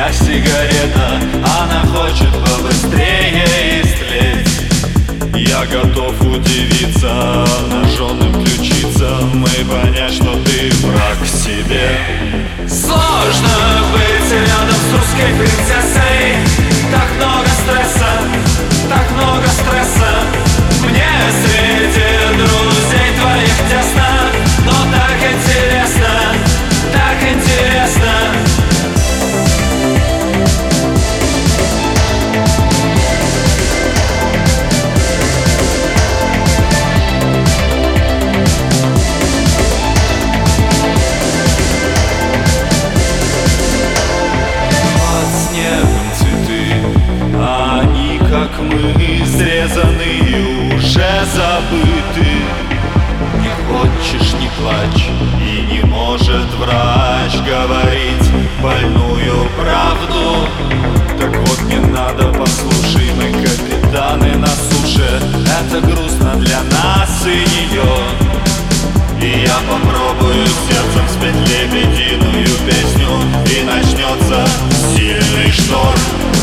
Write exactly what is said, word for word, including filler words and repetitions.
меня сигарета, она хочет побыстрее истлеть. Я готов удивиться обнаженным ключицам и понять, что ты враг себе. Сложно быть рядом с русской принцессой. Так много стресса, так много стресса. Мне среди друзей твоих тесно, но так интересно, так интересно. Под снегом цветы, а они, как мы, изрезаны и уже забыты. Не хочешь — не плачь, и не может врач говорить больную правду. Так вот, не надо, послушай, мы капитаны на суше. Это грустно для нас и нее. И я попробую сердцем спеть лебединую песню, и начнется сильный шторм.